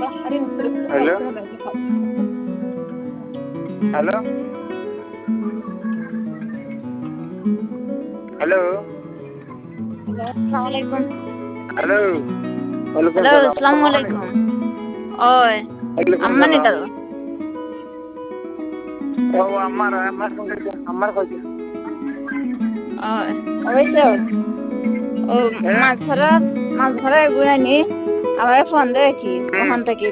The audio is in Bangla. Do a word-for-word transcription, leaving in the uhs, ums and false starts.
হ্যালো হ্যালো হ্যালো আসসালামু আলাইকুম। হ্যালো ওয়ালাইকুম হ্যালো সালাম আসসালামু কখন আলাইকুম। ওই ওয়ালাইকুম আম্মানি সালাম তো ও আমার আমার সঙ্গে আমার কইছে ওই অবশ্য ও হ্যাঁ মাছ ধরা মাছ ধরা গুড়ানি আমার ফোন দেয় কি ওখান থেকে